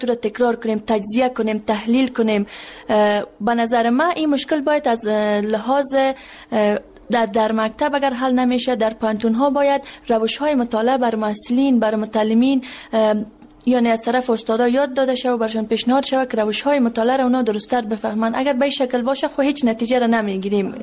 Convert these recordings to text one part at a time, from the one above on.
تو را تکرار کنیم، تجزیه کنیم، تحلیل کنیم. به نظر من این مشکل باید از لحاظ در مکتب اگر حل نمیشه، در پانتون ها باید روش های مطالعه بر محصلین، بر متعلمین یعنی از طرف استادا یاد داده شود و برشان پیشنهاد شود که روش های مطالعه را اونا درست‌تر بفهمن. اگر به این شکل باشه خب هیچ نتیجه را نمیگیریم.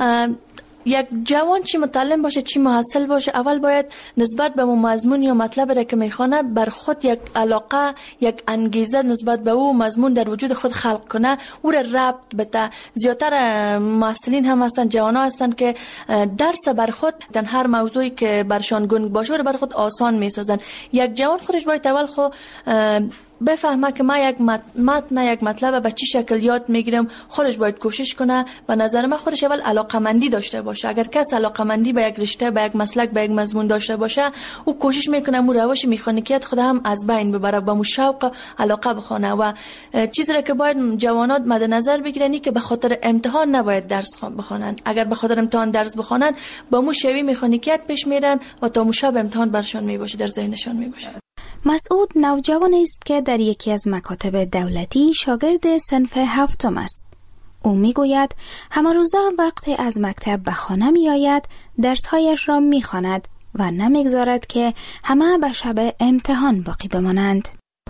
یک جوان چی متعلم باشه چی محصل باشه، اول باید نسبت به مضمون یا مطلب را که میخوانه بر خود یک علاقه، یک انگیزه نسبت به او مضمون در وجود خود خلق کنه، او را ربط بده. زیادتر محصلین هم هستن، جوان ها هستن که درس بر خود در هر موضوعی که برشان گنگ باشه رو بر خود آسان میسازن. یک جوان خودش باید اول خود بفهمه که ما یک متن یک مطلب به چی شکل یاد میگیرم، خودش باید کوشش کنه. به نظر من خودش اول علاقمندی داشته باشه. اگر کس علاقمندی به یک رشته، به یک مسلک، به یک مضمون داشته باشه، او کوشش میکنه مو روش مکانیکیت خود هم از بین ببره، با مو شوق علاقه بخونه. و چیزی را که باید جوانات مد نظر بگیرن که به خاطر امتحان نباید درس بخونن. اگر به خاطر امتحان درس بخونن با مو شوی مکانیکیت پیش میرن و تا مو شب امتحان برشان میباشه، در ذهنشان میباشه. مسعود نوجوانی است که در یکی از مکاتب دولتی شاگرد صنف 7 است. او میگوید همه روزا وقتی از مکتب به خانه می آید درسهایش را می خواند و نمیگذارد که همه به شب امتحان باقی بمانند.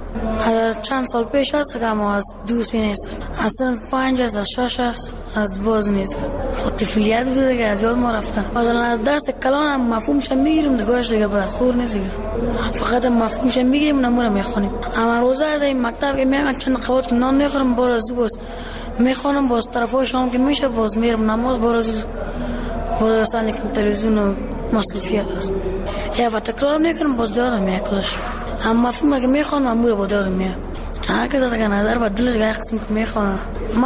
چند سال پیش است که ما از دوستی نیست، اصلا 5 از 6 است، از برز نیست. خود طفلیت بوده که از یاد ما رفته. مثلا از درس کلان هم مفهومش میگیریم دیگهش دیگه بس خور نیست دیگه، فقط مفهومش میگیریم نمونه میخونیم. اما روزه از این مکتب که میام چند قوت نان میخورم باز میخونم، باز طرفای شام که میشه باز میرم نماز، باز اصلا تلویزیون و مصروفیت است. یا و تکرار میکنم باز یادم میکلش. اما مفهومه که میخوانم امور با دادم میاد. هر کس از نظر با دلش یک قسم که میخوانه. ما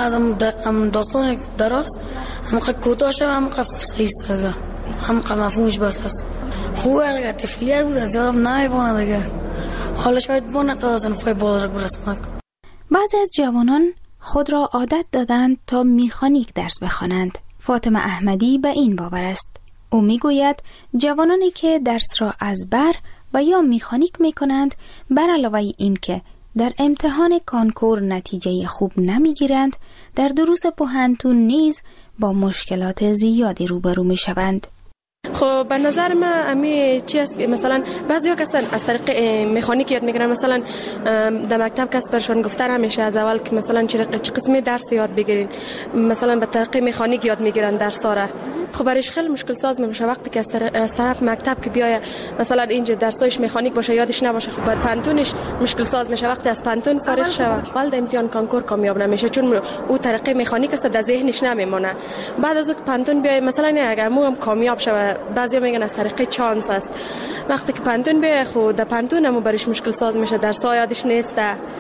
هم داستان دراز هم کوتاه شد، هم صحیح است، هم مفهومش بس است. خوبه اگه طفلیت بود از یادم نمیبونه دیگه. حالا شاید بونه تا صنفای بالا برسم. بعضی از جوانان خود را عادت دادند تا مکانیک درس بخوانند. فاطمه احمدی به این باور است. او میگوید جوانانی که درس را از بر و یا مکانیک میکنند، بر علاوه این که در امتحان کانکور نتیجه خوب نمیگیرند، در دروس پوهنتون نیز با مشکلات زیادی روبرو میشوند. خب به نظر من امی چی است که مثلا بعضیا کسان از طریق مکانیک یاد میگیرن، مثلا در مکتب کس برشون گفته همیشه از اول که مثلا چه قسمی درس یاد بگیرین، مثلا به طریق مکانیک یاد میگیرن درس‌ها را. خب برایش خیلی مشکل ساز میشه وقتی که از طرف مکتب که بیاید مثلا اینجا درسایش مکانیک باشه یادش نباشه. خب بر پانتونش مشکل ساز میشه وقتی از پانتون فارغ شوه، اول در امتحان کانکور کامیاب نمیشه چون او طریق مکانیک است در ذهنش نمیمونه. بعد از اون پانتون بیاید مثلا اگر مو هم کامیاب شوه، بعضیا میگن از طریق چانس است. وقتی که پانتون بیاید خود در پانتون هم برایش مشکل ساز میشه، درس‌ها یادش نیست.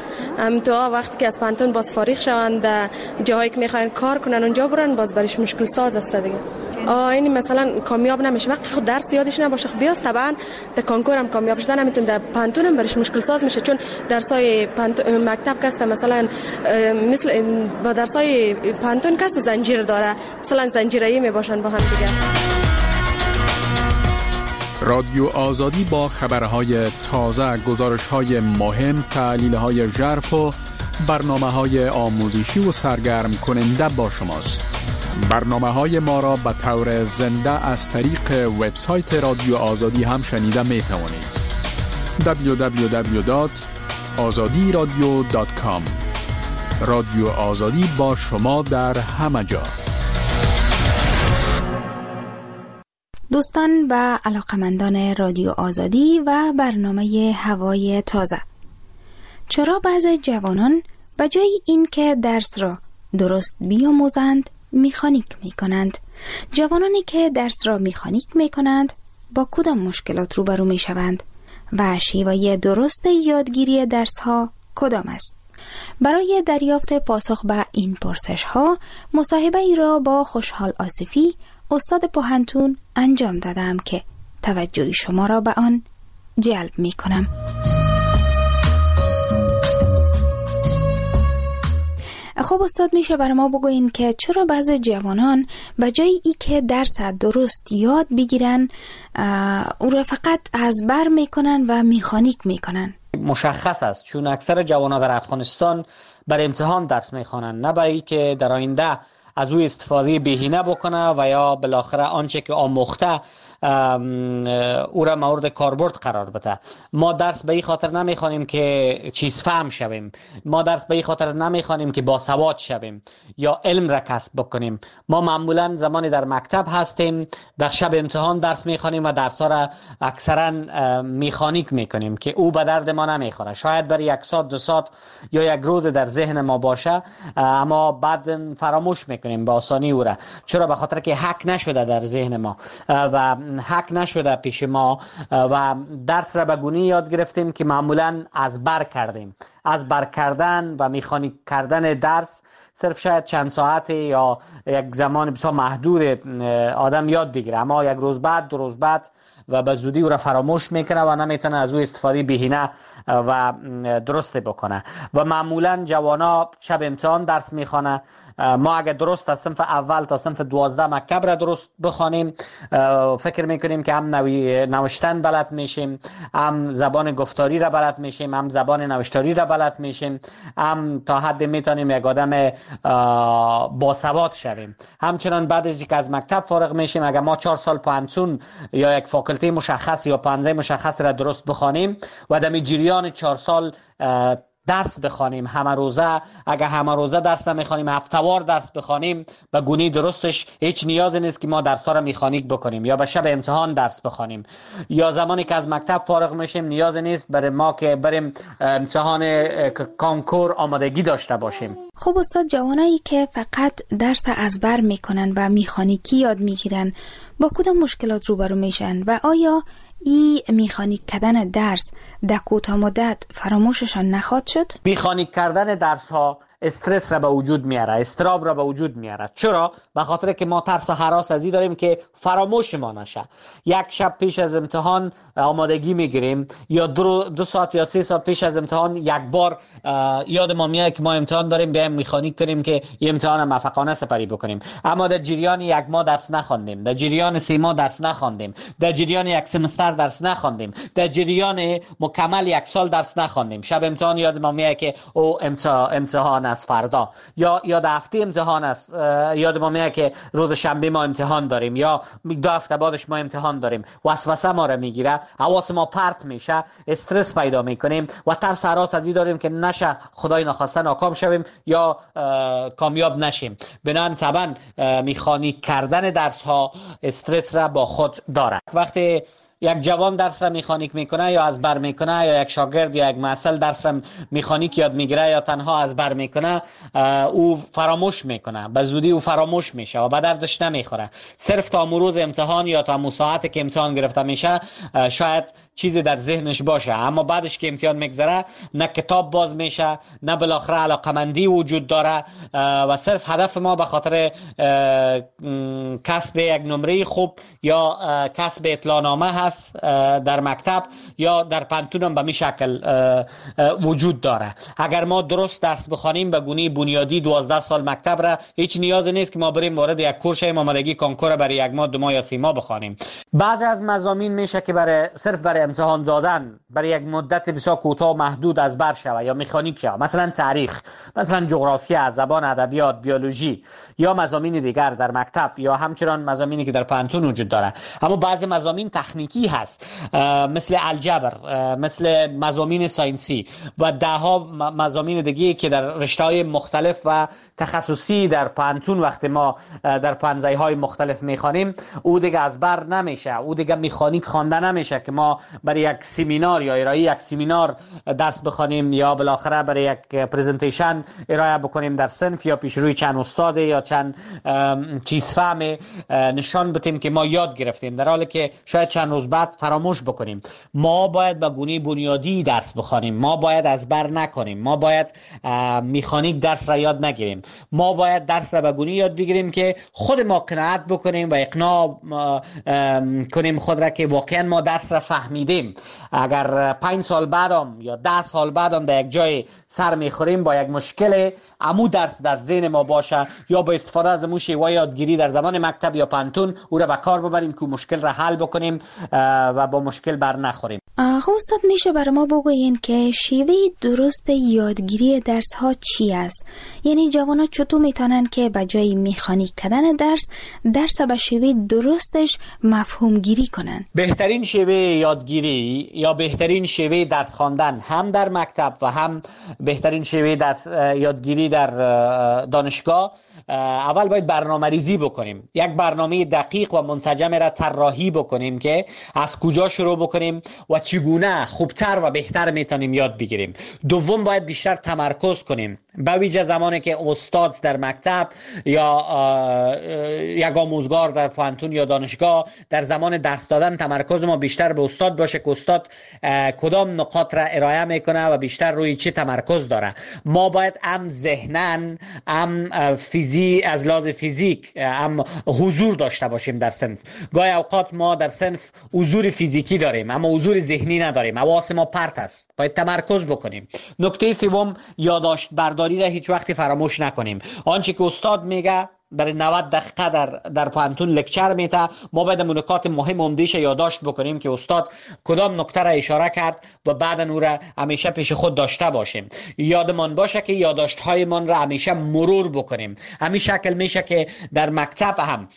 تو وقتی که از پانتون باز فارغ شوند در جایی که میخواین کار کنن اونجا برن، باز برایش مشکل ساز است دیگه. این مثلا کامیاب نمیشه وقتی خود درس یادش نباشه. خب بیاز طبعا در کانکور هم کامیاب شدن نمیتونه، در پانتون هم برش مشکل ساز میشه چون درسای مکتب کسته مثلا مثل با درسای پانتون کسته زنجیر داره، مثلا زنجیره‌ای میباشن با هم دیگه. رادیو آزادی با خبرهای تازه، گزارش‌های مهم، تحلیل‌های ژرف و برنامه‌های آموزشی و سرگرم کننده با شماست. برنامه‌های ما را به طور زنده از طریق وبسایت رادیو آزادی هم شنیده می توانید. www.azadiradio.com. رادیو آزادی با شما در همه جا. دوستان و علاقمندان رادیو آزادی و برنامه هوای تازه، چرا بعضی جوانان به جای این که درس را درست بیاموزند مکانیک می کنند؟ جوانانی که درس را مکانیک می کنند با کدام مشکلات روبرو می شوند و شیوه درست یادگیری درس ها کدام است؟ برای دریافت پاسخ به این پرسش ها مصاحبه ای را با خوشحال آصفی استاد پوهنتون انجام دادم که توجه شما را به آن جلب می کنم. خب استاد، میشه برای ما بگوین که چرا بعضی جوانان به جای ای که درس درست یاد بگیرن او را فقط از بر میکنن و مکانیک میکنن؟ مشخص است، چون اکثر جوانان در افغانستان بر امتحان درس میخوانند، نه برای که در آینده از او استفاده بهینه بکنه و یا بالاخره آنچه که آموخته او را مورد کاربرد قرار بده. ما درس به این خاطر نمیخوانیم که چیز فهم شویم، ما درس به این خاطر نمیخوانیم که باسواد شویم یا علم را کسب بکنیم. ما معمولا زمانی در مکتب هستیم در شب امتحان درس میخوانیم و درس ها را اکثرا میخانیک میکنیم که او به درد ما نمیخوره. شاید برای 1 ساعت 2 ساعت یا 1 روز در ذهن ما باشه، اما بعد فراموش میکنیم به آسانی او را. چرا؟ به خاطر که حک نشده در ذهن ما و حک نشده پیش ما و درس را به گونه یاد گرفتیم که معمولا از بر کردیم. از بر کردن و میخانیک کردن درس صرف شاید چند ساعت یا یک زمان بسیار محدود آدم یاد بگیره، اما 1 روز بعد 2 روز بعد و به زودی او را فراموش میکنه و نمیتونه از او استفاده بهینه و درست بکنه. و معمولا جوانا شب امتحان درس میخوانه. ما اگر درست از صنف اول تا صنف 12 مکتب را درست بخوانیم، فکر میکنیم که هم نوشتن بلد میشیم، هم زبان گفتاری را بلد میشیم، هم زبان نوشتاری را بلد میشیم، هم تا حد میتونیم یک آدم باسواد شویم. همچنان بعد از اینکه از مکتب فارغ میشیم، اگر ما 4 سال پانتون یا یک فاکولته مشخص یا پانزه مشخص را درست بخوانیم و در جریان 4 سال درس بخوانیم، همه روزه، اگر همه روزه درس نمیخوانیم، هفته‌وار درس بخوانیم، به گونه درستش هیچ نیازی نیست که ما درس‌ها را میخانیک بکنیم یا به شب امتحان درس بخوانیم. یا زمانی که از مکتب فارغ میشیم نیازی نیست برای ما که بریم امتحان کنکور آمادگی داشته باشیم. خب استاد، جوانایی که فقط درس ازبر میکنن و میخانیکی یاد میگیرن با کدام مشکلات روبرو میشن و آیا ای میخانیک کردن درس در کوتاه مدت فراموششان نخواهد شد؟ میخانیک کردن درس ها استرس را به وجود میاره، استراب را به وجود میاره. چرا؟ به خاطر که ما ترس و هراس از این داریم که فراموش ما نشه. 1 شب پیش از امتحان آمادگی میگیریم یا 2 ساعت یا 3 ساعت پیش از امتحان یک بار یاد ما میاد که ما امتحان داریم، بیایم میخانیک کنیم که این امتحان موفقانه سپری بکنیم. اما در جریان 1 ماه درس نخواندیم، در جریان 3 ماه درس نخواندیم، در جریان 1 سمستر درس نخواندیم، در جریان مکمل 1 سال درس نخواندیم. شب امتحان یاد ما میاد که او امتحان از فردا یا در هفته امتحان است، یاد ما میاد که روز شنبه ما امتحان داریم یا 2 هفته بعدش ما امتحان داریم. وسوسه ما را میگیره، حواس ما پرت میشه، استرس پیدا میکنیم و ترس هراس از این داریم که نشه خدای نخواسته ناکام شویم یا کامیاب نشیم. بنابراین طبعا میخانیک کردن درس ها استرس را با خود داره. وقتی یک جوان درس را میخانیک میکنه یا از بر میکنه، یا یک شاگرد یا یک محصل درس را میخانیک یاد میگیره یا تنها از بر میکنه، او فراموش میکنه، به زودی او فراموش میشه و به دردش نمیخوره. صرف تا روز امتحان یا تا ساعتی که امتحان گرفته میشه شاید چیزی در ذهنش باشه، اما بعدش که امتحان میگذره نه کتاب باز میشه، نه بالاخره علاقمندی وجود داره و صرف هدف ما به خاطر کسب یک نمره خوب یا کسب اطلاعنامه در مکتب یا در پانتون هم به می شکل وجود داره. اگر ما درست درس بخوانیم به گونه بنیادی 12 سال مکتب را، هیچ نیازی نیست که ما بریم وارد یک کورس آمادگی کنکور برای 1 ماه 2 ماه یا 3 ماه بخوانیم. بعضی از مضامین میشه که صرف برای امتحان دادن برای یک مدت بسیار کوتاه و محدود از بر شوه یا مکانیک شوه، مثلا تاریخ، مثلا جغرافیا، زبان، ادبیات، بیولوژی یا مضامین دیگر در مکتب یا همچنان مضامینی که در پانتون وجود داره. اما بعضی مضامین تکنیکی هست، مثل الجبر، مثل مضامین ساینسی و 10 مضامین دیگه که در رشته‌های مختلف و تخصصی در پانتون وقتی ما در پانزه‌های مختلف میخوانیم او دیگه از بر نمیشه، او دیگه مکانیک خوانده نمیشه که ما برای یک سمینار یا ارائه یک سمینار درس بخوانیم یا بالاخره برای یک پرزنتیشن ارائه بکنیم در صنف یا پیش روی چند استاد یا چند چیز فهم نشان بدیم که ما یاد گرفتیم، در حالی که شاید چند روز بعد فراموش بکنیم. ما باید به گونه بنیادی درس بخوانیم، ما باید از بر نکنیم، ما باید مکانیک درس را یاد نگیریم، ما باید درس را به گونه یاد بگیریم که خود ما قناعت بکنیم و اقناع کنیم خود را که واقعا ما درس را فهمیدیم. اگر 5 سال بعدم یا 10 سال بعدم در یک جای سر میخوریم با یک مشکل، عمو درس در ذهن ما باشه یا با استفاده از موشی و یادگیری در زمان مکتب یا پانتون او را به کار ببریم که مشکل را حل بکنیم و با مشکل بر نخوریم. خب استاد میشه برای ما بگوین که شیوه درست یادگیری درس ها چی است؟ یعنی جوان ها چطور میتونن که به جای مکانیک کردن درس به شیوه درستش مفهوم گیری کنن؟ بهترین شیوه یادگیری یا بهترین شیوه درس خواندن هم در مکتب و هم بهترین شیوه درس یادگیری در دانشگاه، اول باید برنامه‌ریزی بکنیم. یک برنامه دقیق و منسجم را طراحی بکنیم که از کجا شروع بکنیم و چگونه خوبتر و بهتر میتونیم یاد بگیریم. دوم باید بیشتر تمرکز کنیم، به ویژه زمانی که استاد در مکتب یا یک آموزگار در پانتون یا دانشگاه در زمان درس دادن تمرکز ما بیشتر به استاد باشه که استاد کدام نقاط را ارائه میکنه و بیشتر روی چی تمرکز داره. ما باید هم ذهنن هم از لحاظ فیزیک هم حضور داشته باشیم در صنف. گاهی اوقات ما در صنف حضور فیزیکی داریم اما حضور ذهنی نداریم، حواس ما پرت است، باید تمرکز بکنیم. نکته سوم، یادداشت برداری را هیچ وقت فراموش نکنیم. آنچه که استاد میگه در 90 دقیقه در پانتون لکچر میته، ما باید نکات مهم عمده‌اش یادداشت بکنیم که استاد کدام نکته را اشاره کرد و بعد اون را همیشه پیش خود داشته باشیم. یادمان باشه که یادداشت های من را همیشه مرور بکنیم. همین شکل میشه که در مکتب هم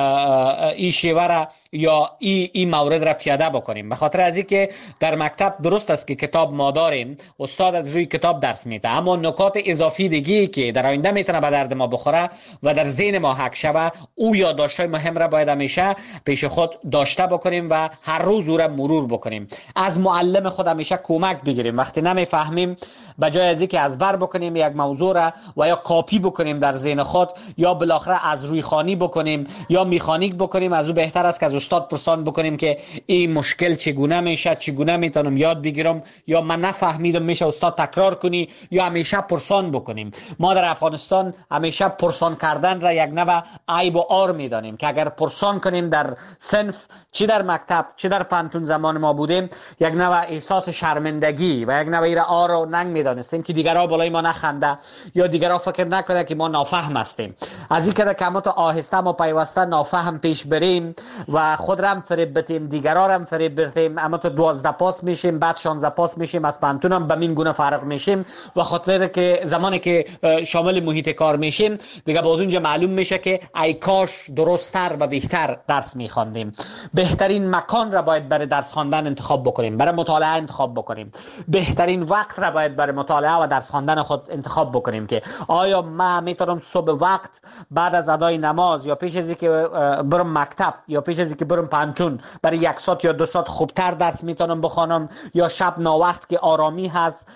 این شیوه را یا این مورد را پیاده بکنیم. به خاطر از اینکه در مکتب درست است که کتاب ما داریم، استاد از روی کتاب درس میده، اما نکات اضافی دیگه که در آینده میتونه به درد ما بخوره و در ذهن ما حک شوه، او یادداشت‌های مهم را باید همیشه پیش خود داشته بکنیم و هر روز او را مرور بکنیم. از معلم خود همیشه کمک بگیریم. وقتی نمیفهمیم، به جای از اینکه از بر بکنیم یک موضوع را و یا کاپی بکنیم در ذهن خود یا بالاخره از روی خوانی بکنیم یا میخانیک بکنیم، از او بهتر است که از استاد پرسان بکنیم که این مشکل چگونه میشه، چگونه میتونم یاد بگیرم، یا من نفهمیدم میشه استاد تکرار کنی، یا همیشه پرسان بکنیم. ما در افغانستان همیشه پرسان کردن را یک نوع عیب و عار میدانیم که اگر پرسان کنیم در صنف، چی در مکتب چی در پانتون زمان ما بودیم، یک نوع احساس شرمندگی و یک نوع عار و ننگ میدانستیم که دیگرها بالای ما نخنده یا دیگرها فکر نکنه که ما نافهم هستیم. از این که کمات آهسته ما پیوسته نافهم پیش بریم و خود را هم فریب بدیم، دیگرها را هم فریب بدیم، اما تو 12 پاس میشیم، بعد 16 پاس میشیم، از پانتون هم به این گونه فرق میشیم و خاطر که زمانی که شامل محیط کار میشیم دیگه باز اونجا معلوم میشه که ای کاش درست‌تر و بهتر درس میخواندیم. بهترین مکان را باید برای درس خواندن انتخاب بکنیم، برای مطالعه انتخاب بکنیم. بهترین وقت را باید برای مطالعه و درس خواندن خود انتخاب بکنیم که آیا من میتونم صبح وقت بعد از ادای نماز یا پیش از اینکه برم مکتب یا پیش از اینکه برم پانتون برای 1 ساعت یا 2 ساعت خوبتر درس میتونم بخوانم، یا شب ناوقت که آرامی هست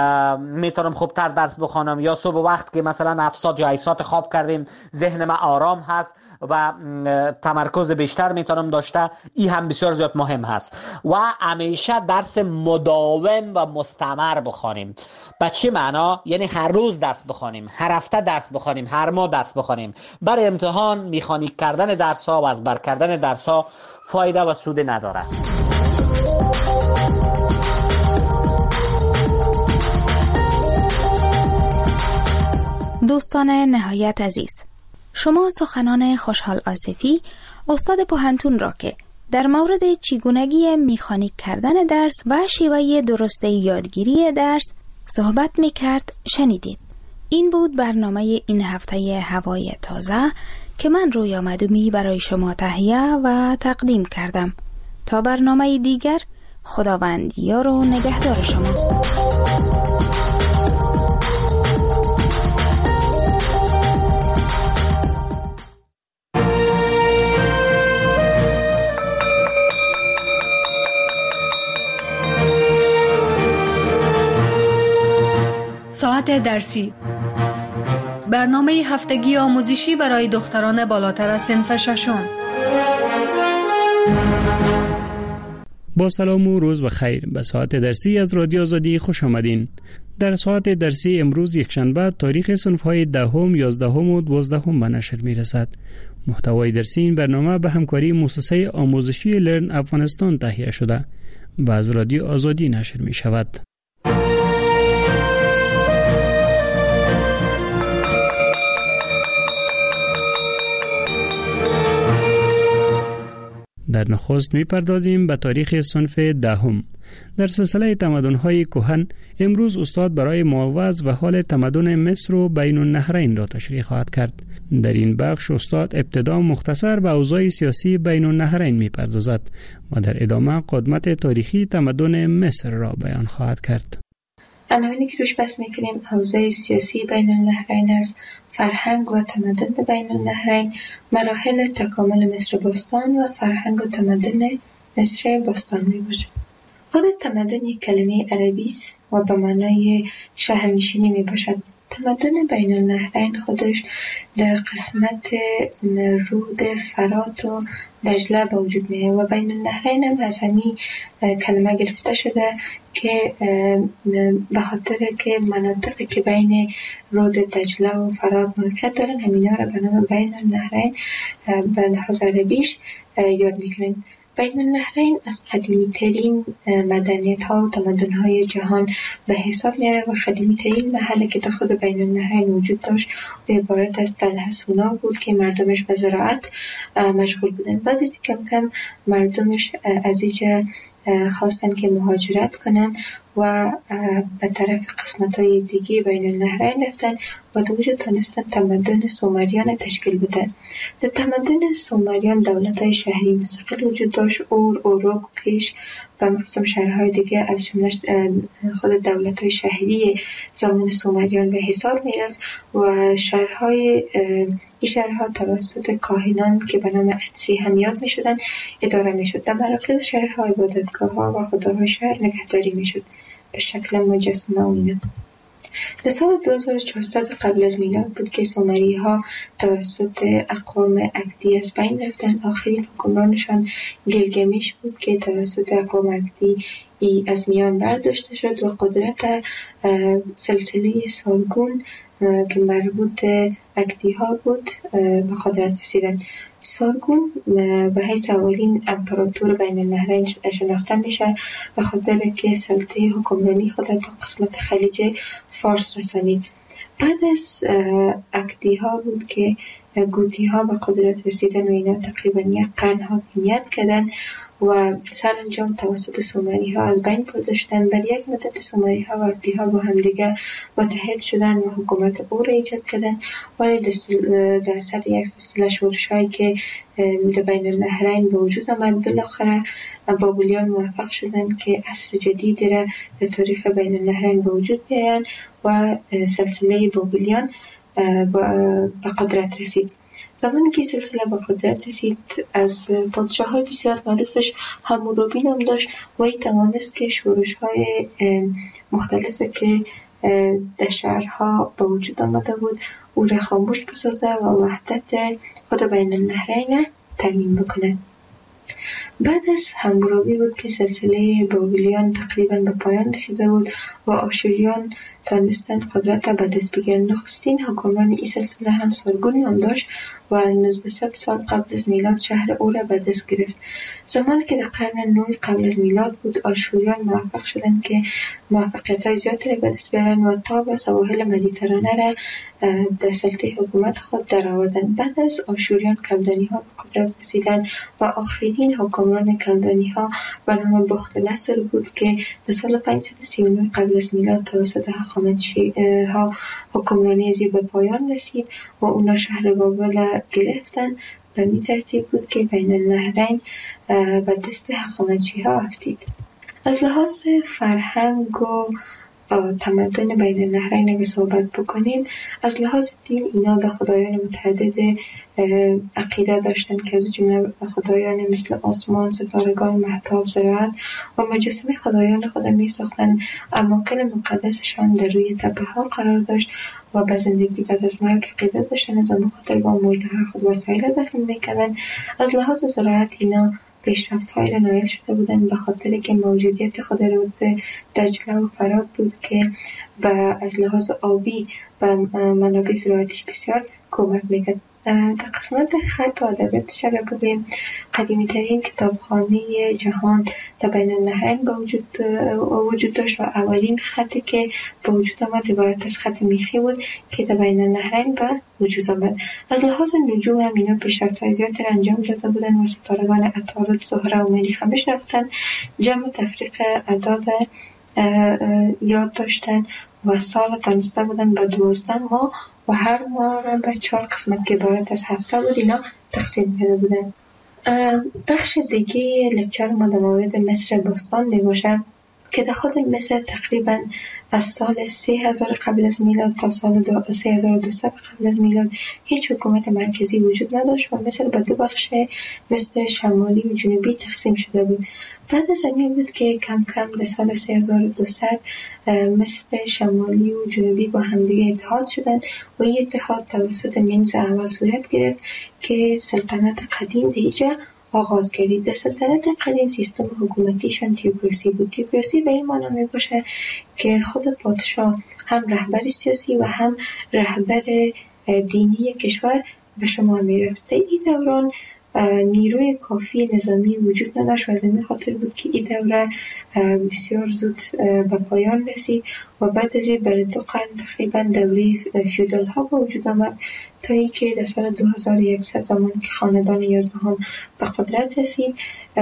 میتونم خوبتر درس بخوانم، یا صبح وقت که مثلا 7 ساعت یا 8 ساعت خواب کردیم ذهن من آرام هست و تمرکز بیشتر میتونم داشته. این هم بسیار زیاد مهم هست. و همیشه درس مداوم و مستمر بخوانیم. به چه معنا؟ یعنی هر روز درس بخوانیم، هر هفته درس بخوانیم، هر ماه درس بخوانیم. برای امتحان میخانیک کردن درس ها و از بر کردن درس ها فایده و سود ندارد. دوستان نهایت عزیز، شما سخنان خوشحال آصفی استاد پانتون را که در مورد چگونگی مکانیک کردن درس و شیوه درست یادگیری درس صحبت میکرد شنیدید. این بود برنامه این هفته هوای تازه که من رویا مدومی برای شما تهیه و تقدیم کردم. تا برنامه دیگر، خداوند یار و نگهدار شما. ساعت درسی، برنامه هفتگی آموزشی برای دختران بالاتر از صنف ششم. با سلام و روز بخیر. به ساعت درسی از رادیو آزادی خوش آمدین. در ساعت درسی امروز یکشنبه تاریخ صنف‌های 10، 11 و 12 به نشر می‌رسد. محتوای درسی این برنامه به همکاری مؤسسه آموزشی لرن افغانستان تهیه شده و از رادیو آزادی نشر می‌شود. در نخست می‌پردازیم به تاریخ صنف 10. در سلسله تمدن‌های کهن امروز استاد برای معوض و حال تمدن مصر و بین النهرین را تشریح خواهد کرد. در این بخش استاد ابتدا مختصر به اوضاع سیاسی بین النهرین می‌پردازد و در ادامه قدمت تاریخی تمدن مصر را بیان خواهد کرد. عناوینی که روش بحث میکنیم اوضاع سیاسی بین النهرین است، فرهنگ و تمدن بین النهرین، مراحل تکامل مصر باستان و فرهنگ و تمدن مصر باستان می باشد. خود تمدن یک کلمه عربی است و به معنای شهرنشینی می باشد. تمدن بین النهرین خودش در قسمت رود فرات و دجله به وجود میه و بین النهرین هم از همین کلمه گرفته شده که به خاطر که مناطقی که بین رود دجله و فرات موقعیت دارن همینا را به نام بین النهرین به لحاظ عربیش یاد میکنیم. بین النهرین از قدیمی ترین مدنیت ها و تمدن های جهان به حساب می آید و قدیمی ترین محلی که تا خود بین النهرین وجود داشت و عبارت از تل حصونا بود که مردمش به زراعت مشغول بودن. بعد از کم کم مردمش از اینجا خواستن که مهاجرت کنن و به طرف قسمت‌های دیگه بین النهرین رفتن و در اونجا تونستن تمدن سومریان تشکیل بدن. در تمدن سومریان دولت‌های شهری مستقل وجود داشت، اوروک و کیش و قسم شهرهای دیگه از جمله خود دولت‌های شهری زمان سومریان به حساب می‌رفت و این شهرها توسط کاهنان که به نام اتسی هم یاد می‌شدن اداره می‌شد. در مراکز شهرها عبادتگاه‌ها و خداهای شهر نگهداری می‌شد به شکل مجسمه و اینا. در سال 2400 قبل از میلاد بود که سومری ها توسط اقوام اکدی از بین رفتن. آخرین حکمرانشان گیلگمش بود که توسط اقوام اکدی از میان برداشته شد و قدرت سلسله سارگون که مربوط اکدی ها بود به قدرت رسیدن. سارگون به حیث اولین امپراتور بین النهرین شناخته میشه به خاطر که سلطه حکمرانی خود تا قسمت خلیج فارس رسانید. بعد از اکدی ها بود که گوتی ها به قدرت رسیدن و اینا تقریبا یک قرن حاکمیت کردن و سرانجام توسط سومری ها از بین برده شدن. بعد یک مدت سومری ها و اکدی ها با هم دیگه متحد شدن و حکومت او را ایجاد کردن، ولی در سر یک سلسله شورش هایی که در بین النهرین به وجود آمد بالاخره بابلیان موفق شدن که عصر جدیدی را در تاریخ بین النهرین به وجود بیارن و سلسله بابلیان به قدرت رسید. زمانی که سلسله به قدرت رسید از پادشاه های بسیار معروفش حمورابی نام داشت و ای توانست که شورش های مختلفه که در شهرها به وجود آمده بود او را خاموش بسازه و وحدت خود بین النهرین تامین بکنه. بعد از حمورابی بود که سلسله بابلیان تقریبا به پایان رسیده بود و آشوریان تانستن قدرت به دست بگیرن. نخستین حکمران این سلسله هم سارگون نام داشت و 1900 سال قبل از میلاد شهر او را به دست گرفت. زمانی که در قرن 9 قبل از میلاد بود آشوریان موفق شدند که موفقیت‌های زیادی را به دست بیارن و تا به سواحل مدیترانه را در سلطه حکومت خود درآوردند. بعد از آشوریان کلدانی ها به قدرت رسیدند و آخرین حکمران کلدانی ها به نام بختنصر بود که در سال 539 قبل از میلاد توسط هخامنشی ها حکمرانی از به پایان رسید و اونا شهر بابل گرفتن. به این ترتیب بود که بین النهرین به دست هخامنشی ها افتید. از لحاظ فرهنگ و تمدن بین النهرین اگه صحبت بکنیم، از لحاظ دین اینا به خدایان متعدد عقیده داشتن که از جمله خدایان مثل آسمان، ستارگان، مهتاب، زراعت و مجسمه خدایان خود می ساختن. اماکن مقدسشان در روی تپه ها قرار داشت و به زندگی بعد از مرگ عقیده داشتن، از بخاطر با مرده خود وسایل دفن میکردن. از لحاظ زراعت اینا پیشرفت‌هایی را نایل شده بودند به خاطر که موجودیت خود رود دجله و فرات بود که از لحاظ آبی و منابع زراعتیش بسیار کمک میکرد. در قسمت خط و ادبیاتش اگر بگوییم قدیمی ترین کتابخانه جهان در بین النهرین وجود داشت و اولین خطی که به وجود آمد عبارت از خط میخی بود که در بین النهرین به وجود آمد. از لحاظ نجوم هم اینا پیشرفت‌های زیادی را انجام داده بودن و ستارگان عطارد، زهره و مریخ هم میشناختن. جمع تفریق اعداد یاد داشتن و سال تانسته بودن به 12 ماه و هر ماه را به 4 قسمت که عبارت از هفته بود اینا تقسیم کرده بودن. بخش دیگه لکچر ما در مورد مصر باستان می باشه که در خود مصر تقریبا از سال 3000 قبل از میلاد تا سال 3200 قبل از میلاد هیچ حکومت مرکزی وجود نداشت و مصر به 2 بخش مصر شمالی و جنوبی تقسیم شده بود. بعد از این بود که کم کم در سال 3200 مصر شمالی و جنوبی با همدیگه اتحاد شدن و این اتحاد توسط منز اول صورت گرفت که سلطنت قدیم دیجا آغاز کردید. در سلطنت قدیم سیستم حکومتیشان تیوکراسی بود. تیوکراسی به این معنی می باشه که خود پادشاه هم رهبر سیاسی و هم رهبر دینی کشور به شما می رفت. در این دوران نیروی کافی نظامی وجود نداشت و از این خاطر بود که این دوره بسیار زود به پایان رسید و بعد از این برای 2 قرن تقریبا دوره فیودال ها به وجود آمد تا ای که در سال 2100 زمان که خاندان 11 به قدرت رسید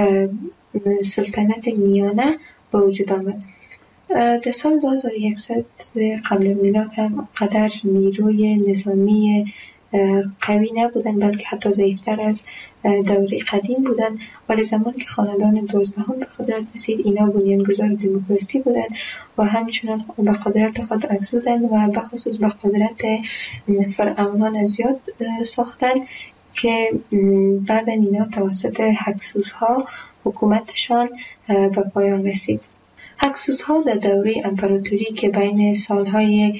سلطنت میانه به وجود آمد. در سال 2100 قبل از میلاد هم قدر نیروی نظامی قوی نبودن بلکه حتی ضعیفتر از دوره قدیم بودن، ولی زمان که خاندان 12 به قدرت رسید اینا بنیانگذار دموکراسی بودن و همچنان به قدرت خود افزودن و بخصوص به قدرت فرعونان زیاد ساختن که بعد اینا توسط هکسوس‌ها حکومتشان به پایان رسید. هکسوس‌ها در دوره امپراتوری که بین سالهای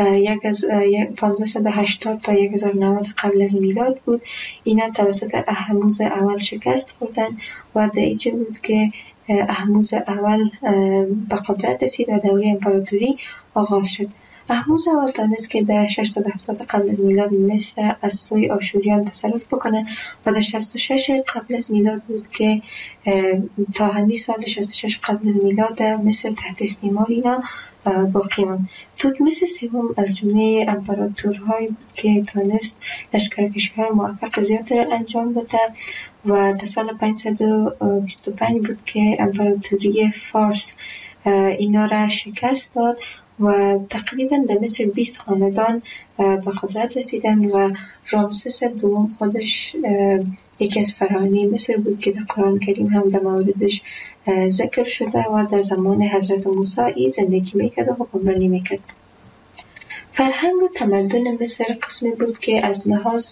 1580 تا 1090 قبل از میلاد بود اینا توسط اهموز اول شکست خوردن و در اینجا بود که اهموز اول به قدرت رسید و دوره امپراتوری آغاز شد. اهموز اول تانست که در 670 قبل از میلاد مصر از سوی آشوریان تصرف بکنه و در 66 قبل از میلاد بود که تا همین سال 66 قبل از میلاد مصر تحت استعمار اینا باقی ماند. توتمس سوم از جمله امپراتورهایی بود که تانست لشکرکشی‌های موفق زیاد را انجام بده و در سال 525 بود که امپراتوری فارس اینا را شکست داد و تقریبا در مصر 20 خاندان به قدرت رسیدن و رامسس دوم خودش یکی از فرعونی مصر بود که در قرآن کریم هم در موردش ذکر شده و در زمان حضرت موسی زندگی میکرد و حکمرانی میکرد. فرهنگ و تمدن مصر قسمی بود که از لحاظ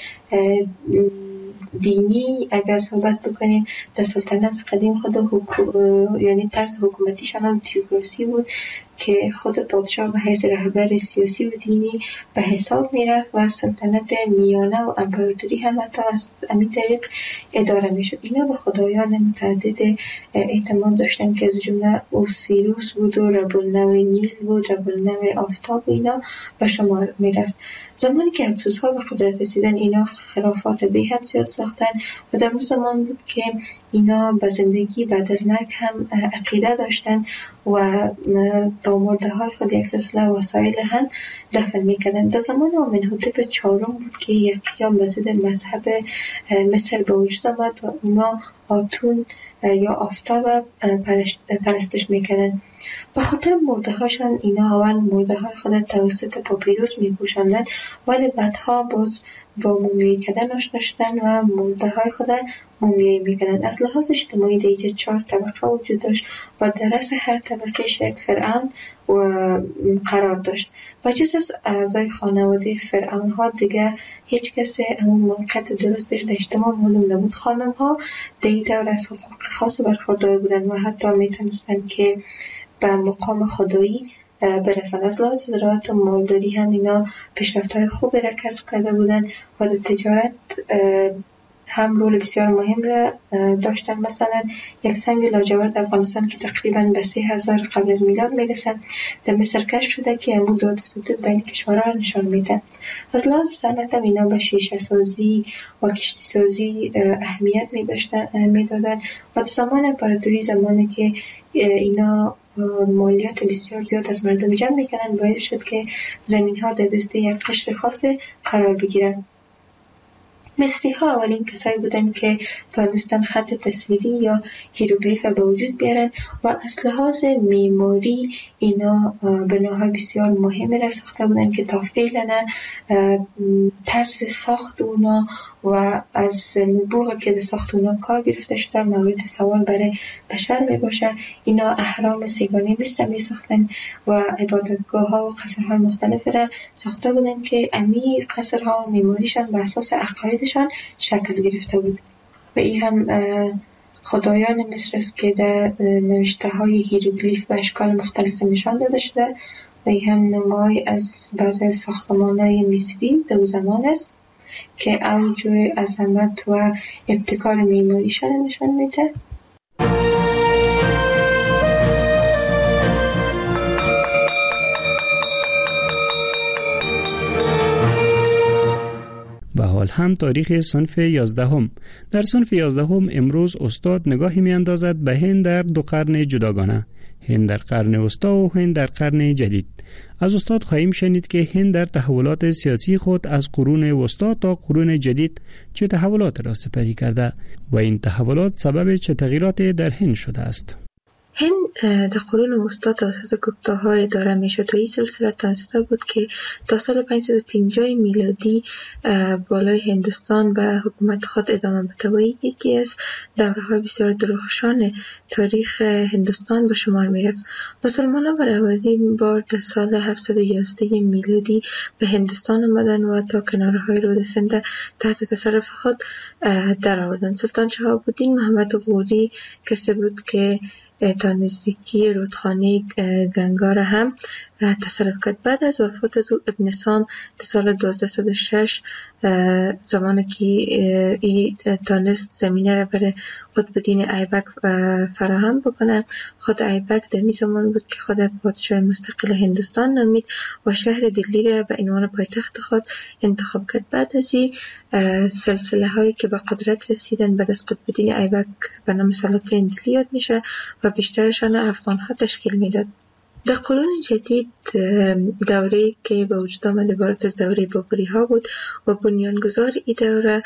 دینی اگر صحبت بکنیم در سلطنت قدیم خود یعنی طرز حکومتیشان هم تیوکراسی بود که خود پادشاه به حیث رهبر سیاسی و دینی به حساب میرفت و سلطنت میانه و امپراتوری هم حتی از همین طریق اداره میشد. اینا به خدایان متعدد اعتماد داشتن که از جمله اوسیروس بود و رب النوع نیل بود، رب النوع آفتاب و اینا به شمار میرفت. زمانی که هکسوس‌ها به قدرت رسیدن اینا خرافات بی‌حد زیاد ساختن و در زمان بود که اینا به زندگی بعد از مرگ هم عقیده داشتن و با مرده های خود یک سلسله وسایل هم دفن میکردن. در زمان آمنحتب چهارم بود که یک قیام به ضد مذهب مصر به وجود آمد و اونا آتون یا آفتاب پرستش میکردن. به خاطر مرده هاشان اینا اول مرده های خود توسط پاپیروس میپوشاندن ولی بعدها باز با مومیایی کردن آشنا شدن و مرده های خود مومیایی میکردن. از لحاظ اجتماعی دیگه 4 طبقه وجود داشت و در رأس هر طبقه یک فرعون قرار داشت و جز از اعضای خانواده فرعون ها دیگه هیچ کسی همون موقعیت درستش در اجتماع معلوم نبود. خانم ها دیگه دور از حقوق خاص برخوردار بودن و حتی میتونستن که به مقام خدایی برسن. از لحاظ زراعت و مالداری هم اینا پیشرفت‌های خوبی را کسب کرده بودن و در تجارت هم رول بسیار مهم را داشتن. مثلا یک سنگ لاجورد افغانستان که تقریبا به 3000 قبل از میلاد میرسه در مصر کشف شده که امود داد ستود بین کشورها نشان میده. از لحاظ صنعت هم اینا به شیشه سازی و کشتی سازی اهمیت میدادن و در زمان امپراتوری، زمانی که اینا مالیات بسیار زیاد از مردم جمع میکنن، باعث شد که زمین ها در دست یک قشر خاص قرار بگیرن. مصری ها اولین کسایی بودن که تانستن خط تصویری یا هیروگلیف به وجود بیارن و از لحاظ معماری اینا بناهای بسیار مهمی را ساخته بودن که تا فعلا طرز ساخت اونا و از نبوغ که در ساخت اونا کار گرفته شده مورد سوال برای بشر می باشه. اینا اهرام سیگانه مصر می ساختن و عبادتگاه ها و قصرهای مختلف را ساخته بودن که امی قصرها معماریشان به اساس عقاید شکل گرفته بود و این هم خدایان مصر است که در نوشته های هیروگلیف و اشکال مختلف نشان داده شده و این هم نمای از بعضی از ساختمان های مصری در زمان است که اوج عظمت و ابتکار معماریشان نشان میده. و حال هم تاریخ صنف 11. در صنف 11 امروز استاد نگاهی می اندازد به هند در 2 قرن جداگانه، هند در قرن وسطا و هند در قرن جدید. از استاد خواهیم شنید که هند در تحولات سیاسی خود از قرون وسطا تا قرون جدید چه تحولات را سپری کرده و این تحولات سبب چه تغییرات در هند شده است. هند در قرون وسطا توسط گپتاها اداره میشد و این سلسله تانسته بود که تا سال 550 میلادی بالای هندوستان به حکومت خود ادامه بده و یکی از دوره‌های بسیار درخشان تاریخ هندوستان به شمار میرفت. مسلمانان برای اولین بار در سال 711 میلادی به هندوستان آمدن و تا کنارهای رود سند تحت تصرف خود درآوردند. سلطان شهاب‌الدین محمد غوری کسی بود که تا نزدیکی رودخانه گنگا را هم تصرف کرد. بعد از وفات از ابن سام در سال 1206 زمانی که ای تانست زمینه را برای قطب‌الدین ایبک فراهم بکنه، خود ایبک در می زمان بود که خود پادشاه مستقل هندوستان نامید و شهر دلی را به عنوان پایتخت خود انتخاب کرد. بعد از این سلسله هایی که به قدرت رسیدن بعد از قطب‌الدین ایبک به نام سلاطین دلی یاد میشه و بیشترشان افغان ها تشکیل میداد. در قرون جدید دوره‌ای که به وجود آمد عبارت از دوره بابری ها بود و بنیانگذار این دوره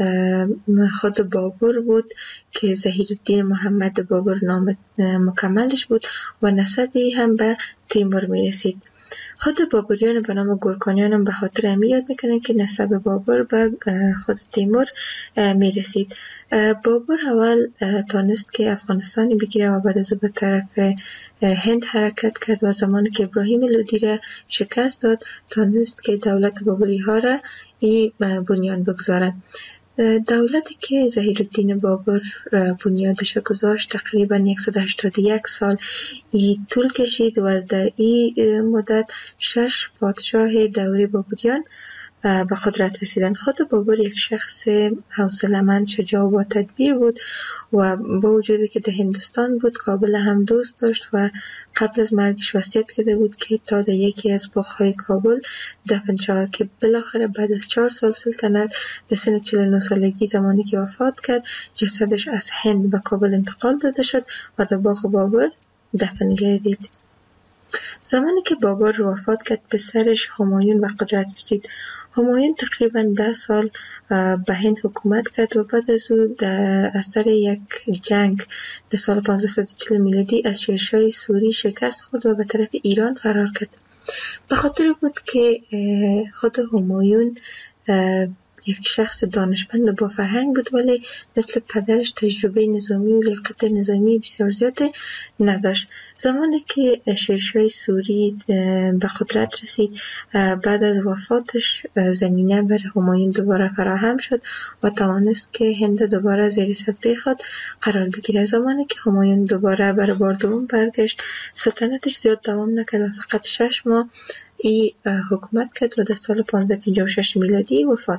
خود بابر بود که ظهیرالدین محمد بابر نام مکملش بود و نسبی هم به تیمور می رسید. خود بابریان به نام گورکانیان هم به خاطر امی یاد میکنن که نسب بابر به خود تیمور میرسید. بابر اول تانست که افغانستان بگیره و بعد از به طرف هند حرکت کرد و زمانی که ابراهیم لودی را شکست داد تانست که دولت بابری ها را بنیان بگذاره. دولتی که ظهیرالدین بابر بنیادش گذاشت تقریبا 181 سال طول کشید و در این مدت 6 پادشاه دوره بابریان به قدرت رسیدن. خود بابر یک شخص حوصله‌مند، شجاع و با تدبیر بود و با وجودی که در هندوستان بود کابل هم دوست داشت و قبل از مرگش وصیت کرده بود که تا در یکی از باغ‌های کابل دفن شود که بالاخره بعد از 4 سال سلطنت در سن 49 سالگی زمانی که وفات کرد جسدش از هند به کابل انتقال داده شد و در باغ بابر دفن گردید. زمانی که بابر وفات کرد پسرش همایون به قدرت رسید. همایون تقریبا 10 سال به هند حکومت کرد و بعد از او در اثر یک جنگ در سال 1540 میلادی از شیرشاه سوری شکست خورد و به طرف ایران فرار کرد. به خاطر بود که خود همایون یک شخص دانشمند و با فرهنگ بود ولی مثل پدرش تجربه نظامی و لیاقت نظامی بسیار زیاد نداشت. زمانی که شیرشاه سوری به قدرت رسید بعد از وفاتش زمینه بر همایون دوباره فراهم شد و توانست که هند دوباره زیر سلطه خود قرار بگیره. زمانی که همایون دوباره بر بار دوم برگشت سلطنتش زیاد دوام نکرد و فقط 6 ماه حکومت کرد و در سال 1556 میلادی وفات کرد.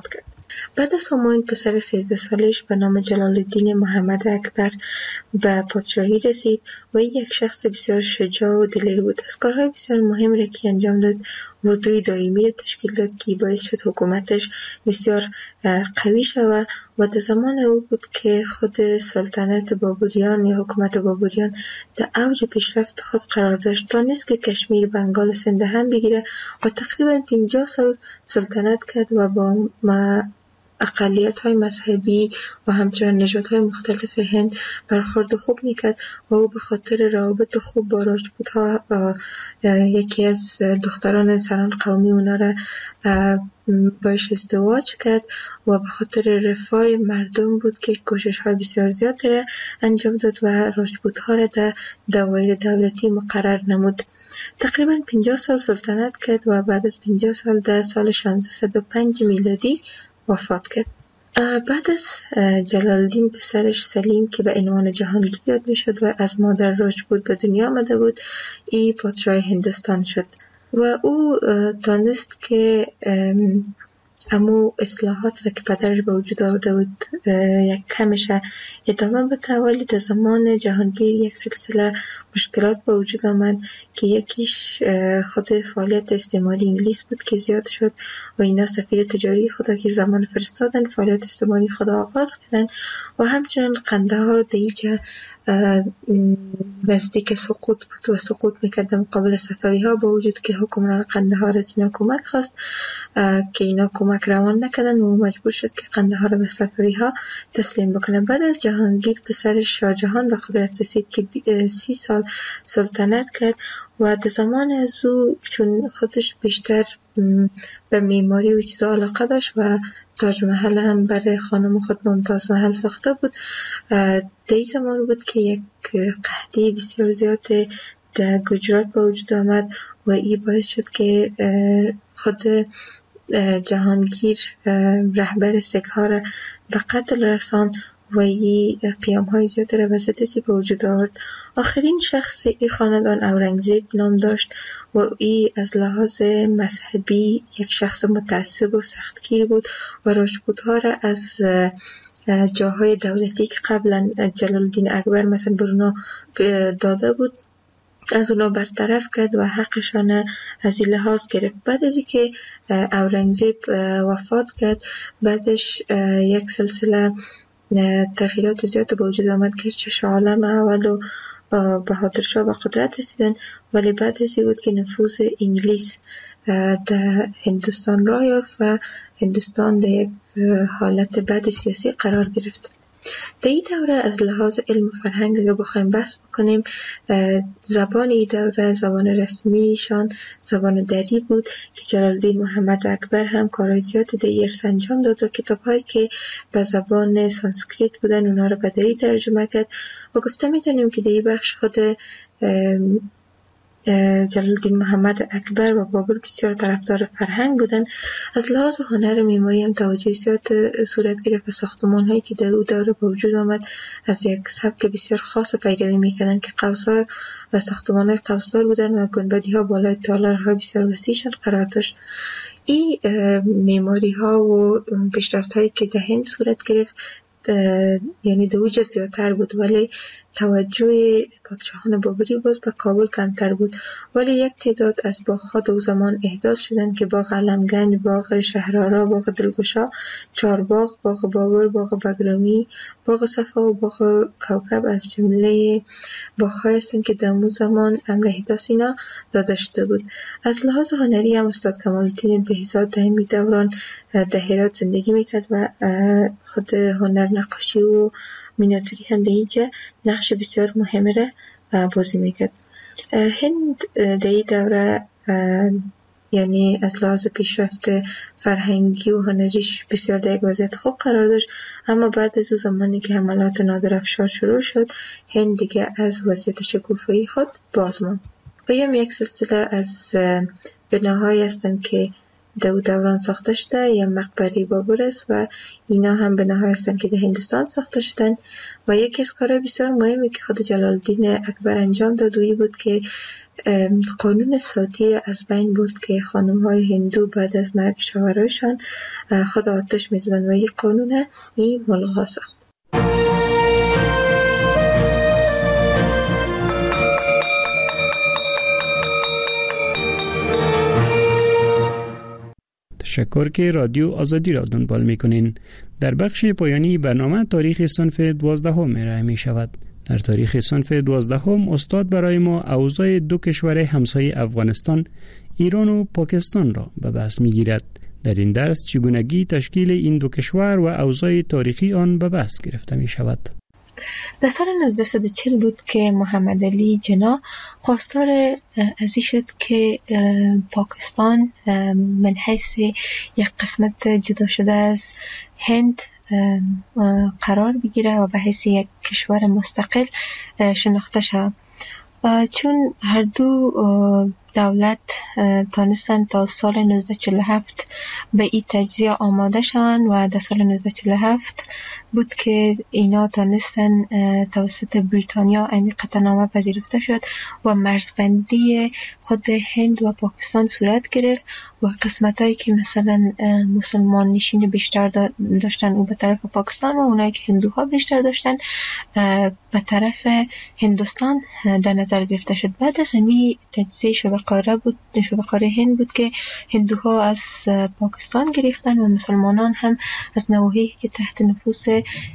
بعد از همایون پسر 13 سالش به نام جلال الدین محمد اکبر به پادشاهی رسید و یک شخص بسیار شجاع و دلیر بود. از کارهای بسیار مهم را که انجام داد، اردوی دائمی را تشکیل داد که باعث شد حکومتش بسیار قوی شود و در زمان او بود که خود سلطنت بابریان یا حکومت بابریان در اوج پیشرفت خود قرار داشت، تانست که کشمیر، بنگال و سند هم بگیره و تقریبا 50 سال سلطنت کرد و با اقلیت های مذهبی و همچنان نژادهای مختلف هند برخورد خوب میکرد و او به خاطر روابط خوب با راجپوت ها یکی از دختران سران قومی اونا را باش ازدواج کرد و به خاطر رفاه مردم بود که کوشش های بسیار زیاد را انجام داد و راجپوت ها را در دوایر دولتی مقرر نمود. تقریبا 50 سال سلطنت کرد و بعد از 50 سال در سال 1605 میلادی وفات کرد. بعد از جلال الدین پسرش سلیم که به عنوان جهانگیر یاد می شد و از مادر راجپوت به دنیا آمده بود، ای پادشاه هندوستان شد و او دانست که امو اصلاحات را که پدرش به وجود آورده بود یک کمش ادامه بده، ولی در زمان جهانگیر یک سلسله مشکلات به وجود آمد که یکیش خود فعالیت استعماری انگلیس بود که زیاد شد و اینا سفیر تجاری خدا که زمان فرستادن فعالیت استعماری خدا آغاز کردن و همچنان قندهار رو دیجا نزدیک سقوط بود و سقوط میکرد مقابل صفوی ها، با وجود که حکمران قندهار از اینا کمک خواست که اینا کمک روان نکردن و مجبور شد که قندهار رو به صفوی ها تسلیم بکنه. بعد از جهانگیر پسرش شاه جهان به قدرت رسید که 30 سال سلطنت کرد و در زمان از او چون خودش بیشتر به معماری و چیزا علاقه داشت و تاج محل هم برای خانم خود ممتاز محل ساخته بود، در زمان بود که یک قحطی بسیار زیاد در گجرات به وجود آمد و این باعث شد که خود جهانگیر رهبر سیک ها را به قتل رسان و ای قیام های زیاد را به ضد به وجود آورد. آخرین شخص ای خاندان اورنگزیب نام داشت و ای از لحاظ مذهبی یک شخص متعصب و سختگیر بود و راجپوت ها را از جاهای دولتی که قبلا جلال الدین اکبر مثلا برونا داده بود از اونا برطرف کرد و حقشان از این لحاظ گرفت. بعد از اینکه اورنگزیب وفات کرد، بعدش یک سلسله تغییرات زیاد به وجود آمد که شاه عالم اول و بهادر شاه به قدرت رسیدن، ولی بعد از این بود که نفوذ انگلیس در هندوستان راه یافت و هندوستان در یک حالت بد سیاسی قرار گرفت. در این دوره از لحاظ علم و فرهنگ اگه بخوایم بحث بکنیم، زبان این دوره زبان رسمیشان زبان دری بود که جلال الدین محمد اکبر هم کارهای زیاد در ارث انجام داد و کتاب‌هایی که به زبان سانسکریت بودن اونا رو به دری ترجمه کرد و گفته میتونیم که در این بخش خود جلال الدین محمد اکبر و بابر بسیار طرفدار فرهنگ بودن. از لحاظ هنر و معماری هم توجه زیاد صورت گرفت و ساختمان هایی که در او دوره به وجود آمد از یک سبک بسیار خاص پیروی میکردن که قوس‌ها و ساختمان های قوسدار بودن و گنبدی ها بالای تالارهای بسیار وسیعشان قرار داشت. این معماری ها و پیشرفت هایی که در هند صورت گرفت یعنی در اوج زیادتر بود، ولی توجه پادشاهان بابری باز به کابل کمتر بود. ولی یک تعداد از باغ‌ها در زمان احداث شدند که باغ علمگنج، باغ شهرآرا، باغ دلگشا، چارباغ، باغ بابر، باغ بگرامی، باغ صفا و باغ کوکب از جمله باغ‌هایی هستند که در اون زمان امر احداث اینا داده شده بود. از لحاظ هنری هم استاد کمال الدین بهزاد در این دوران در هرات زندگی میکرد و خود هنر نقاشی و مینیاتوری هم در اینجا نقش بسیار مهمه را بازی میکرد. هند در این دوره یعنی از لحاظ پیشرفت فرهنگی و هنریش بسیار در یک وضعیت خوب قرار داشت، اما بعد از اون زمانی که حملات نادرافشار شروع شد، هند دیگه از وضعیت شکوفایی خود باز ماند. و یک سلسله از بناهایی هستند که در دوران ساخته شده یا مقبره بابر است و اینا هم بناهایی هستند که در هندوستان ساخته شدن. و یکی از کارهای بسیار مهمی که خود جلال الدین اکبر انجام داد بود که قانون ساتی را از بین برد که خانم‌های هندو بعد از مرگ شوهرایشان خود آتش می‌زدند و این قانون این ملغا ساخت. تشکر که رادیو آزادی را دنبال می‌کنین. در بخش پایانی برنامه تاریخ صنف 12 ارائه می شود. در تاریخ صنف 12 استاد برای ما اوضاع دو کشور همسایه افغانستان، ایران و پاکستان را به بحث می‌گیرد. در این درس چگونگی تشکیل این دو کشور و اوضاع تاریخی آن به بحث گرفته می شود. در سال 1940 بود که محمد علی جنا خواستار ازی شد که پاکستان من حیث یک قسمت جدا شده از هند قرار بگیره و به حیث یک کشور مستقل شناخته شود. چون هر دو دولت تانستن تا سال 1947 به این تجزیه آماده شوند و در سال 1947 بود که اینا تانستن توسط بریتانیا این قطعنامه پذیرفته شد و مرزبندی خود هند و پاکستان صورت گرفت و قسمتایی که مثلا مسلمان نشین بیشتر داشتن او به طرف پاکستان و اونایی که هندوها بیشتر داشتن به طرف هندوستان در نظر گرفته شد. بعد از همین تجزیه شبه قاره هند بود که هندوها از پاکستان گرفتن و مسلمانان هم از نواحی که تحت نفوذ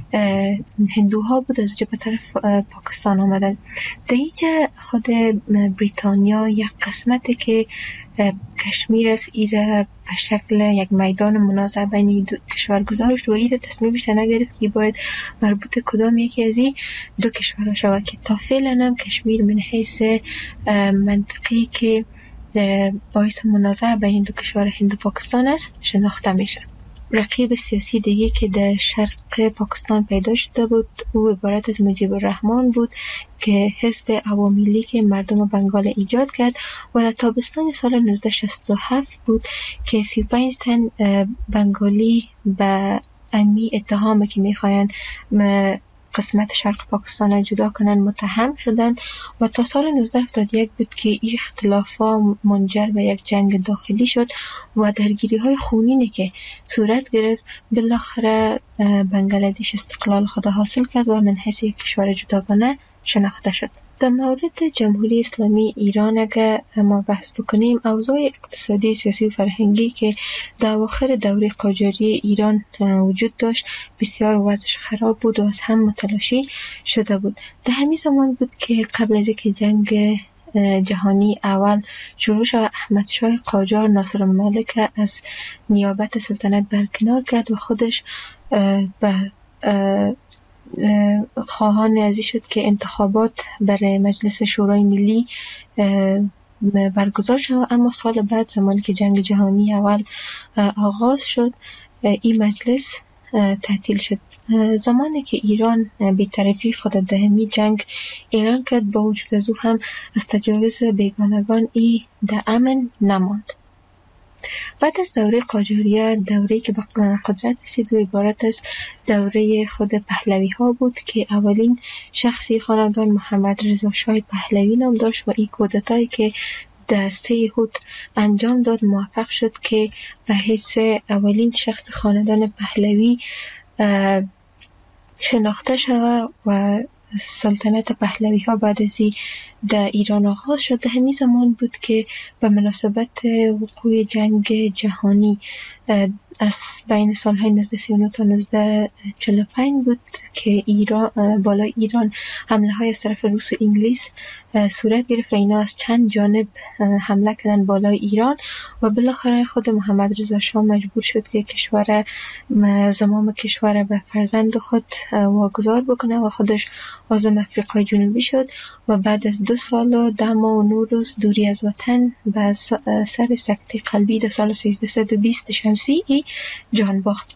هندوها بود از به طرف پاکستان آمدن. در اینجا خود بریتانیا یک قسمتی که کشمیر است ایره به شکل یک میدان منازعه بین دو کشور گذاشت و ایره تصمیمش نگرفت که باید مربوط کدام یکی از این دو کشورها شود که تا فعلا هم کشمیر من حیث منطقی که باعث منازعه بین دو کشور هند و پاکستان است شناخته میشه. رقیب سیاسی دیگه که در شرق پاکستان پیدا شده بود او عبارت از مجیب الرحمن بود که حزب عوامی لیگ مردم بنگال ایجاد کرد و در تابستان سال 1967 بود که 35 تن بنگالی به امی اتهام که میخواین قسمت شرق پاکستان را جدا کنن متهم شدند و تا سال 1971 بود که این اختلافات منجر به یک جنگ داخلی شد و درگیری های خونینی که صورت گرفت بالاخره بنگلادش استقلال خود حاصل کرد و من حیث یک کشور جداگانه شناخته شد. در مورد جمهوری اسلامی ایران اگر ما بحث بکنیم اوضاع اقتصادی، سیاسی و فرهنگی که در اواخر دوره قاجاری ایران وجود داشت بسیار وضعش خراب بود و از هم متلاشی شده بود. در همین زمان بود که قبل از اینکه جنگ جهانی اول شروع شد احمد شاه قاجار ناصر الملک از نیابت سلطنت برکنار کرد و خودش به خواهان ازی شد که انتخابات برای مجلس شورای ملی برگزار شد. اما سال بعد زمانی که جنگ جهانی اول آغاز شد این مجلس تعطیل شد. زمانی که ایران بی‌طرفی خود در همین جنگ اعلان کرد با وجود از او هم از تجاوز بیگانگان ای در امن نماند. بعد از دوره قاجاریه دوره‌ای که به قدرت رسید و عبارت از دوره خود پهلوی ها بود که اولین شخصی خاندان محمد رضا شاه پهلوی نام داشت و این کودتایی که دسته هوت انجام داد موفق شد که به حیث اولین شخص خاندان پهلوی شناخته شود و سلطنت پهلوی ها بعد از در ایران آغاز شد. همین زمان بود که به مناسبت وقوع جنگ جهانی از بین سالهای 1939 تا 1945 بود که بالای ایران حمله های از طرف روس و انگلیس صورت گرفت و اینا از چند جانب حمله کردن بالای ایران و بالاخره خود محمد رضا شاه مجبور شد که زمام کشور به فرزند خود واگذار بکنه و خودش عازم افریقای جنوبی شد و بعد از 2 سال و 10 ماه و 9 روز دوری از وطن به سر سکته قلبی در سال 1320 شمسی جان باخت.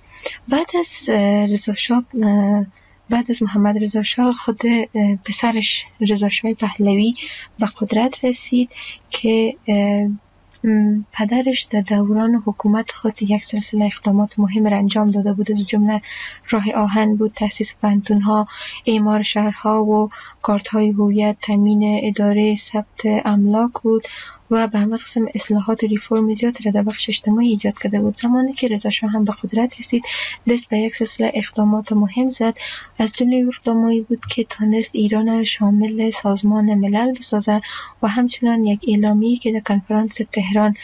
بعد از محمد رضا شاه خود پسرش رضا شاه پهلوی به قدرت رسید که پدرش در دوران حکومت خود یک سلسله اقدامات مهم را انجام داده بود. از جمله راه آهن بود، تأسیس پانتون‌ها، اعمار شهرها و کارت‌های هویت، تامین اداره ثبت املاک بود و به همه قسم اصلاحات و ریفرم زیاد را در بخش اجتماعی ایجاد کرده بود. زمانی که رضا شاه هم به قدرت رسید، دست به یک سلسله اقدامات مهم زد. از جمله اقداماتی بود که تانست ایران شامل سازمان ملل بسازد و همچنان یک اعلامیه که در کنفرانس تهران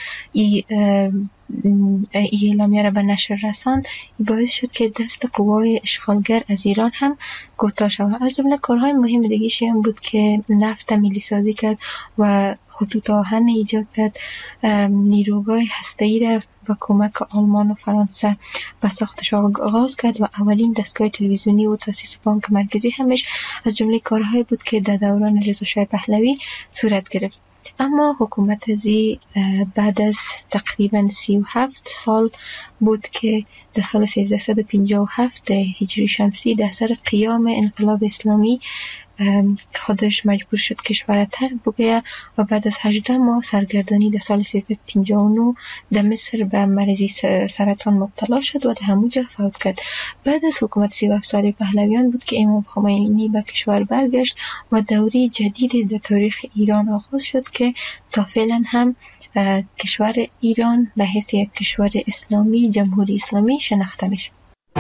اعلامیه را به نشر رساند، باعث شد که دست قوای اشغالگر از ایران هم کوتاه شود. از جمله کارهای مهم دیگه‌ای هم بود که نفت ملی سازی کرد و خطوط آهن ایجاد کرد، نیروگاه هسته‌ای را با کمک آلمان و فرانسه به ساختش آغاز کرد و اولین دستگاه تلویزیونی و تأسیس بانک مرکزی همش از جمله کارهای بود که در دوران رضا شاه پهلوی صورت گرفت. اما حکومت زی بعد از تقریبا 37 سال بود که در سال 1357 هجری شمسی در سر قیام انقلاب اسلامی خودش مجبور شد کشور ترک بگیرد و بعد از 18 ماه سرگردانی در سال 1359 در مصر به مرضی سرطان مبتلا شد و در همونجا فوت کرد. بعد از حکومت 37 ساله پهلویان بود که امام خمینی به کشور برگشت و دوره جدید در تاریخ ایران آغاز شد که تا فعلا هم کشور ایران به حیث یک کشور اسلامی، جمهوری اسلامی شناخته میشه.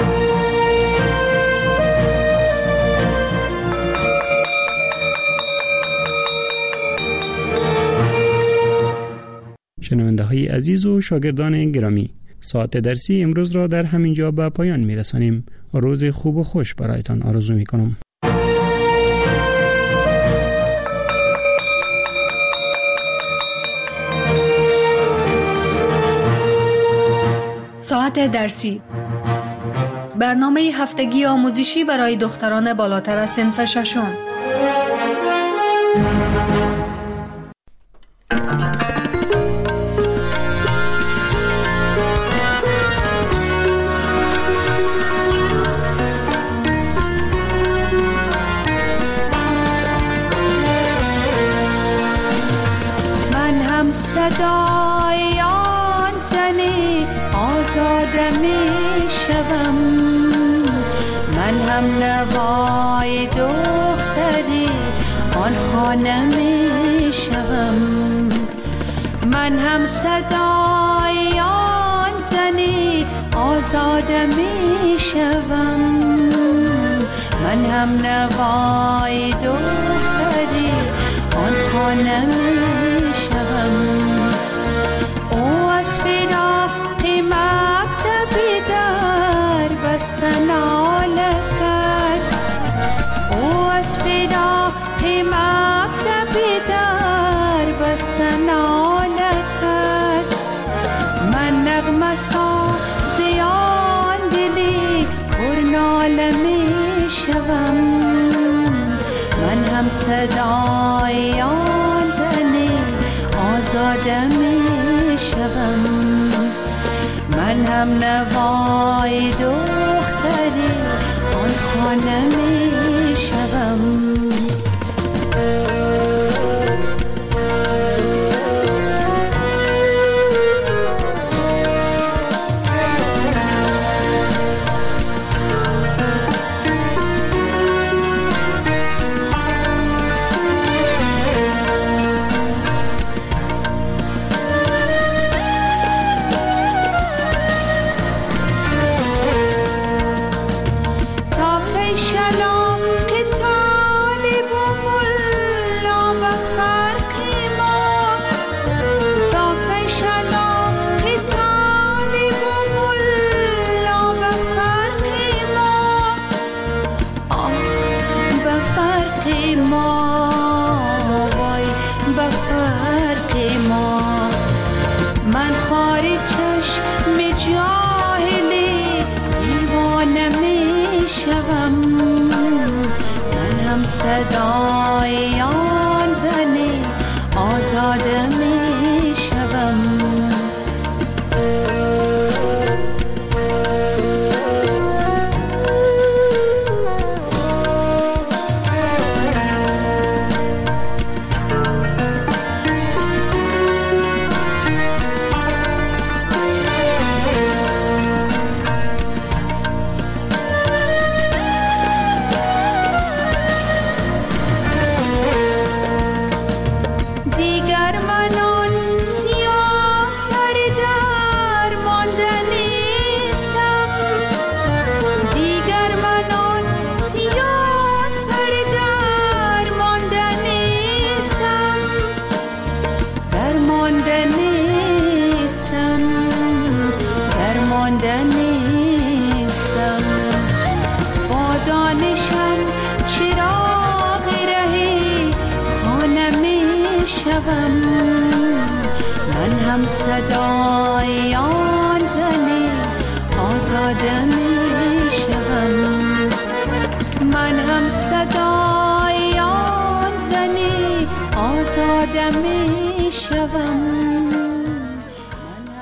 شنونده های عزیز و شاگردان گرامی، ساعت درسی امروز را در همین جا به پایان می رسانیم. روز خوب و خوش برایتان آرزو می کنم. ساعت درسی، برنامه هفتگی آموزشی برای دختران بالاتر از صنف ششم. صدای آن زنی آزاده می شوم، من هم نوای دختری آن خانه می شوم، من هم صدای آن زنی آزاده می شوم، من هم نوای دختری آن خانه می شوم. ناله کرد او از فراق مکتب در بسته ناله کرد، من نغمه ساز آن دلی پر ناله می شوم، من هم صدای آن زنی آزاده می شوم، من هم نوای دختری آن خانه می شوم. صدای آن زنی آزاده می شوم. زنده نیستم. با دانشم چراغ رهی خانه می شوم. من هم صدای آن زنی آزاده